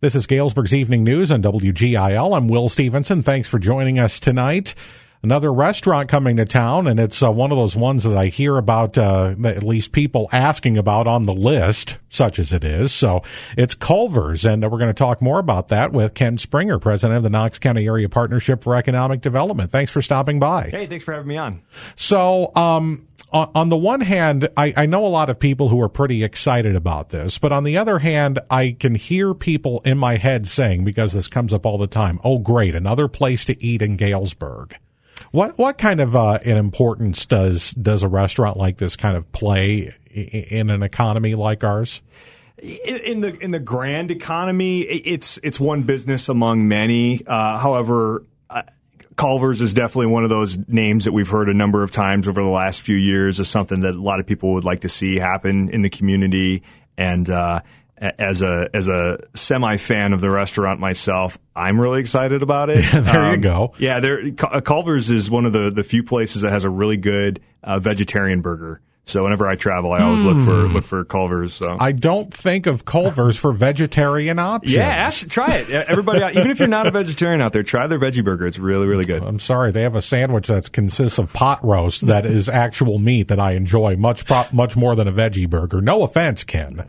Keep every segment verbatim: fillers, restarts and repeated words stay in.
This is Galesburg's Evening News on W G I L. I'm Will Stevenson. Thanks for joining us tonight. Another restaurant coming to town, and it's uh, one of those ones that I hear about, uh, at least people asking about on the list, such as it is. So it's Culver's, and uh, we're going to talk more about that with Ken Springer, president of the Knox County Area Partnership for Economic Development. Thanks for stopping by. Hey, thanks for having me on. So, um, on, on the one hand, I, I know a lot of people who are pretty excited about this, but on the other hand, I can hear people in my head saying, because this comes up all the time, oh, great, another place to eat in Galesburg. What what kind of uh, an importance does does a restaurant like this kind of play in an economy like ours? In the in the grand economy, it's it's one business among many. Uh, however, uh, Culver's is definitely one of those names that we've heard a number of times over the last few years as something that a lot of people would like to see happen in the community. And uh, as a as a semi fan of the restaurant myself, I'm really excited about it. there um, you go. Yeah, there, Culver's is one of the, the few places that has a really good uh, vegetarian burger. So whenever I travel, I always look for look for Culver's. So I don't think of Culver's for vegetarian options. Yeah, ask, try it. Everybody, even if you're not a vegetarian out there, try their veggie burger. It's really, really good. I'm sorry, they have a sandwich that consists of pot roast that is actual meat that I enjoy much much more than a veggie burger. No offense, Ken.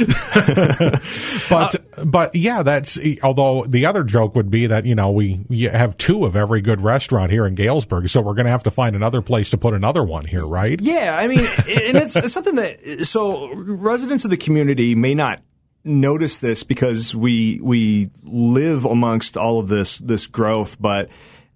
but uh, but yeah, that's although the other joke would be that you know we you have two of every good restaurant here in Galesburg, so we're going to have to find another place to put another one here, right? Yeah, I mean, and it's, it's something that so residents of the community may not notice this because we we live amongst all of this this growth, but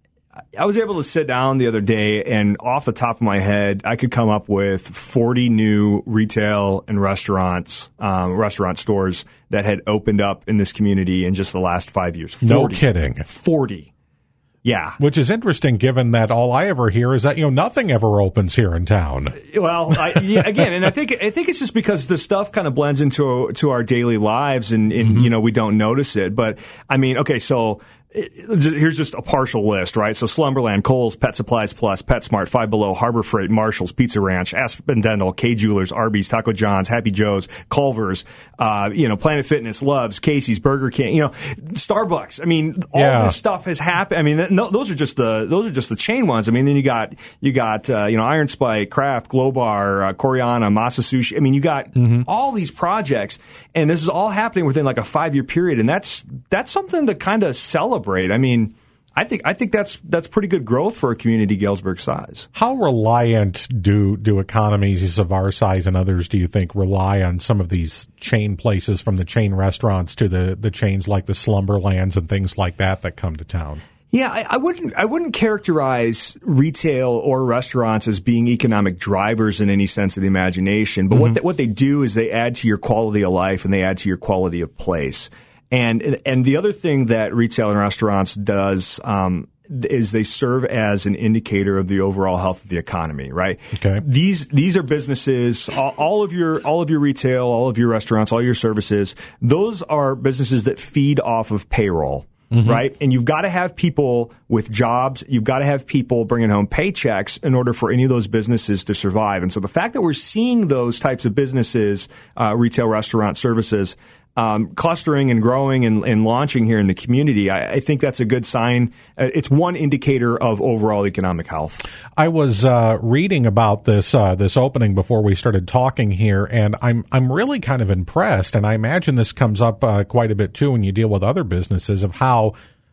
I was able to sit down the other day, and off the top of my head, I could come up with forty new retail and restaurants, um, restaurant stores that had opened up in this community in just the last five years. forty. No kidding. forty. Yeah. Which is interesting, given that all I ever hear is that, you know, nothing ever opens here in town. Well, I, yeah, again, and I think I think it's just because the stuff kind of blends into to our daily lives, and, and mm-hmm. you know, we don't notice it. But I mean, okay, so. Here's just a partial list, right? So Slumberland, Kohl's, Pet Supplies Plus, PetSmart, Five Below, Harbor Freight, Marshall's, Pizza Ranch, Aspen Dental, K Jewelers, Arby's, Taco John's, Happy Joe's, Culver's, uh, you know, Planet Fitness, Love's, Casey's, Burger King, you know, Starbucks. I mean, all yeah. this stuff has happened. I mean, no, those are just the those are just the chain ones. I mean, then you got you got uh, you know Iron Spike, Kraft, Glowbar, uh, Koreana, Masa Sushi. I mean, you got mm-hmm. all these projects, and this is all happening within like a five year period, and that's that's something to kind of celebrate. I mean, I think I think that's that's pretty good growth for a community Galesburg size. How reliant do do economies of our size and others do you think rely on some of these chain places, from the chain restaurants to the, the chains like the Slumberlands and things like that that come to town? Yeah, I, I wouldn't. I wouldn't characterize retail or restaurants as being economic drivers in any sense of the imagination. But mm-hmm. what they, what they do is they add to your quality of life and they add to your quality of place. And and the other thing that retail and restaurants does um, is they serve as an indicator of the overall health of the economy, right? Okay. These these are businesses. All, all of your all of your retail, all of your restaurants, all your services. Those are businesses that feed off of payroll. Mm-hmm. Right? And you've got to have people with jobs. You've got to have people bringing home paychecks in order for any of those businesses to survive. And so the fact that we're seeing those types of businesses, uh, retail, restaurant, services, um, clustering and growing and, and launching here in the community, I, I think that's a good sign. Uh, it's one indicator of overall economic health. I was uh, reading about this uh, this opening before we started talking here, and I'm I'm really kind of impressed. And I imagine this comes up uh, quite a bit too when you deal with other businesses, of how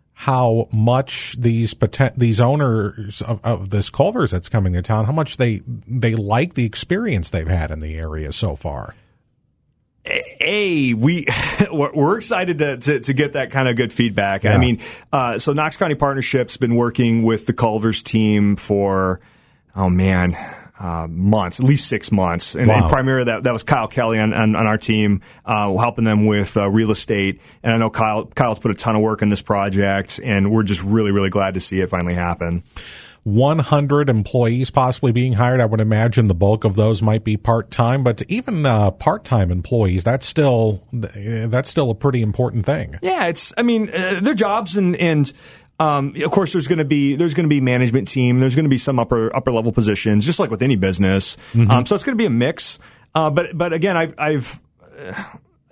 how much these poten- these owners of, of this Culver's that's coming to town, how much they they like the experience they've had in the area so far. A, we, we're excited to, to, to get that kind of good feedback. Yeah. I mean, uh, so Knox County Partnership's been working with the Culver's team for, oh man, uh, months, at least six months. And, wow. and primarily that, that was Kyle Kelly on, on, on our team, uh, helping them with uh, real estate. And I know Kyle, Kyle's put a ton of work in this project, and we're just really, really glad to see it finally happen. one hundred employees possibly being hired. I would imagine the bulk of those might be part-time, but even uh, part-time employees, that's still that's still a pretty important thing. Yeah, it's. I mean, uh, their jobs and and um, of course there's going to be there's going to be management team. There's going to be some upper upper level positions, just like with any business. Mm-hmm. Um, so it's going to be a mix. Uh, but but again, I've. I've uh,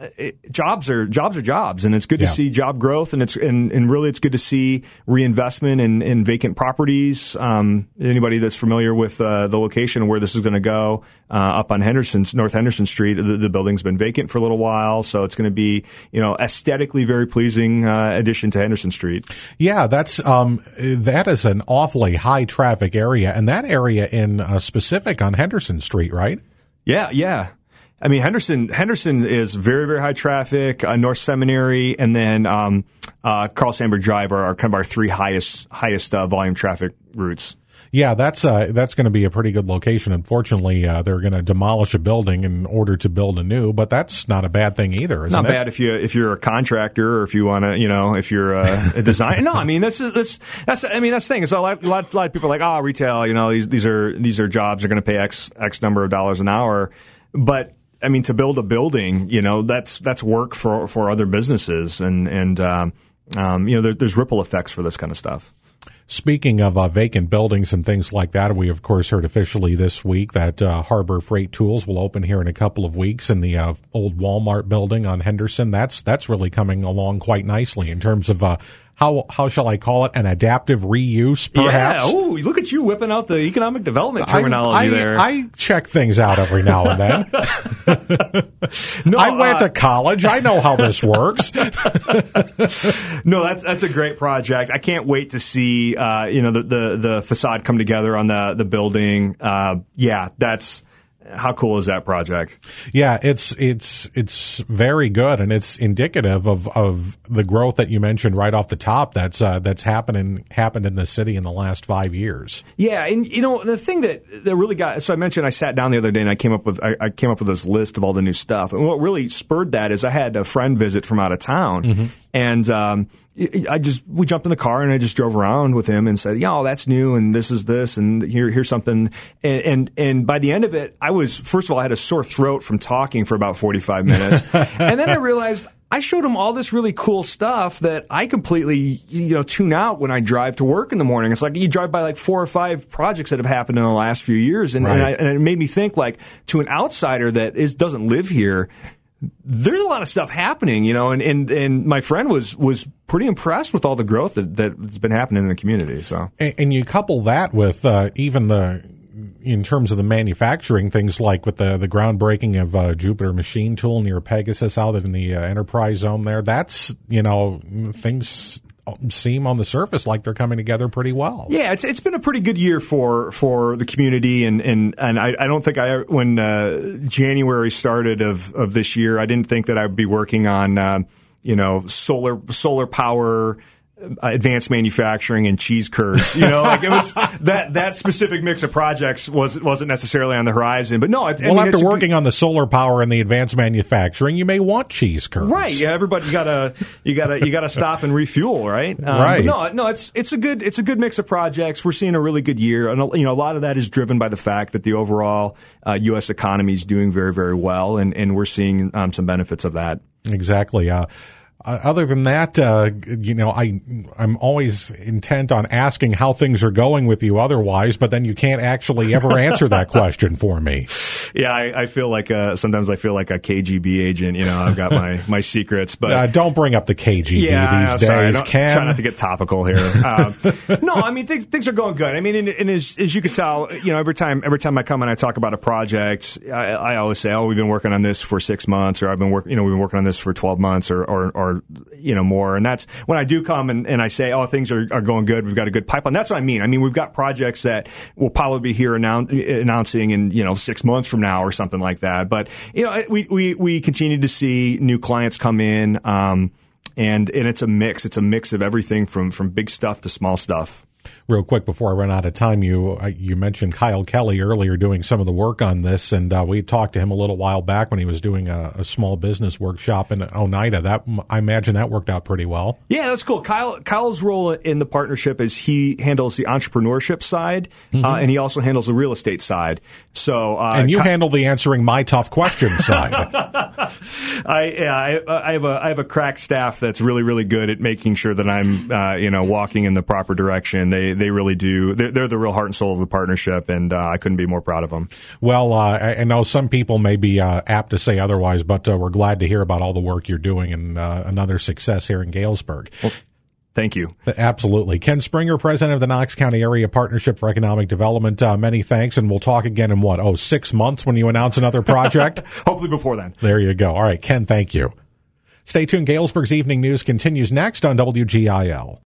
it, jobs are jobs are jobs, and it's good to Yeah. see job growth, and it's and, and really it's good to see reinvestment in, in vacant properties. Um, anybody that's familiar with uh, the location and where this is going to go, uh, up on Henderson, North Henderson Street, the, the building's been vacant for a little while, so it's going to be, you know, aesthetically very pleasing uh, addition to Henderson Street. Yeah, that's um, that is an awfully high traffic area, and that area in uh, specific on Henderson Street, right? Yeah, yeah. I mean, Henderson Henderson is very, very high traffic. Uh, North Seminary, and then um, uh, Carl Sandburg Drive are, are kind of our three highest highest uh, volume traffic routes. Yeah, that's uh, that's going to be a pretty good location. Unfortunately, uh, they're going to demolish a building in order to build a new, but that's not a bad thing either, isn't Not it? bad if you if you're a contractor or if you want to, you know, if you're a, a designer. No, I mean this is this that's I mean that's the thing. It's a lot, a lot, a lot of people are like, oh, retail, you know, these these are these are jobs are going to pay X X number of dollars an hour, but I mean to build a building, you know, that's that's work for for other businesses, and and um, um, you know, there, there's ripple effects for this kind of stuff. Speaking of uh, vacant buildings and things like that, we of course heard officially this week that uh, Harbor Freight Tools will open here in a couple of weeks in the uh, old Walmart building on Henderson. That's that's really coming along quite nicely in terms of uh, how how shall I call it, an adaptive reuse, perhaps. Yeah. Ooh, look at you whipping out the economic development terminology I, I, there. I check things out every now and then. no, I went uh, to college. I know how this works. No, that's that's a great project. I can't wait to see uh, you know the, the the facade come together on the the building. Uh, yeah, that's. How cool is that project? Yeah, it's it's it's very good, and it's indicative of, of the growth that you mentioned right off the top. That's uh, that's happening happened in the city in the last five years. Yeah, and you know the thing that, that really got so I mentioned I sat down the other day and I came up with I, I came up with this list of all the new stuff, and what really spurred that is I had a friend visit from out of town, mm-hmm. and um, I just we jumped in the car and I just drove around with him and said, "Yeah, that's new, and this is this, and here here's something." And, and and by the end of it, I was first of all I had a sore throat from talking for about forty-five minutes, and then I realized I showed him all this really cool stuff that I completely you know tune out when I drive to work in the morning. It's like you drive by like four or five projects that have happened in the last few years, and, right. and, I, and it made me think like to an outsider that is doesn't live here. There's a lot of stuff happening, you know, and, and, and my friend was, was pretty impressed with all the growth that, that's been happening in the community. So, and, and you couple that with uh, even the, in terms of the manufacturing, things like with the, the groundbreaking of uh, Jupiter Machine Tool near Pegasus out in the uh, Enterprise Zone there. That's, you know, things seem on the surface like they're coming together pretty well. Yeah, it's it's been a pretty good year for, for the community, and and, and I, I don't think I when uh, January started of, of this year, I didn't think that I'd be working on uh, you know solar solar power. Uh, advanced manufacturing and cheese curds, you know, like it was that that specific mix of projects was wasn't necessarily on the horizon. But no, I, well, I mean, after working good, on the solar power and the advanced manufacturing, you may want cheese curds, right? Yeah, everybody gotta you gotta you gotta stop and refuel, right? Um, right. But no, no, it's it's a good it's a good mix of projects. We're seeing a really good year, and you know, a lot of that is driven by the fact that the overall uh, U S economy is doing very very well, and and we're seeing um, some benefits of that. Exactly. Uh, Uh, other than that, uh, you know, I, I'm always intent on asking how things are going with you otherwise, but then you can't actually ever answer that question for me. Yeah, I, I feel like a, sometimes I feel like a K G B agent. You know, I've got my, my secrets, but uh, don't bring up the K G B yeah, these sorry, days. Ken. Try not to get topical here. Um, no, I mean things, things are going good. I mean, and, and as, as you can tell, you know, every time every time I come and I talk about a project, I, I always say, "Oh, we've been working on this for six months," or "I've been working, you know, we've been working on this for twelve months," or or, or you know more. And that's when I do come and, and I say, "Oh, things are, are going good. We've got a good pipeline." That's what I mean. I mean, we've got projects that we'll probably be here annou- announcing in you know six months from now or something like that. But you know, we we we continue to see new clients come in, um, and and it's a mix. It's a mix of everything from from big stuff to small stuff. Real quick before I run out of time, you uh, you mentioned Kyle Kelly earlier doing some of the work on this, and uh, we talked to him a little while back when he was doing a, a small business workshop in Oneida. That I imagine that worked out pretty well. Yeah, that's cool. Kyle Kyle's role in the partnership is he handles the entrepreneurship side, mm-hmm. uh, and he also handles the real estate side. So, uh, and you Ky- handle the answering my tough questions side. I, yeah, I I have a I have a crack staff that's really really good at making sure that I'm uh, you know walking in the proper direction. they, they really do. They're, they're the real heart and soul of the partnership, and uh, I couldn't be more proud of them. Well, uh, I, I know some people may be uh, apt to say otherwise, but uh, we're glad to hear about all the work you're doing and uh, another success here in Galesburg. Well, thank you. Absolutely. Ken Springer, president of the Knox County Area Partnership for Economic Development, uh, many thanks, and we'll talk again in what, oh, six months when you announce another project? Hopefully before then. There you go. All right, Ken, thank you. Stay tuned. Galesburg's Evening News continues next on W G I L.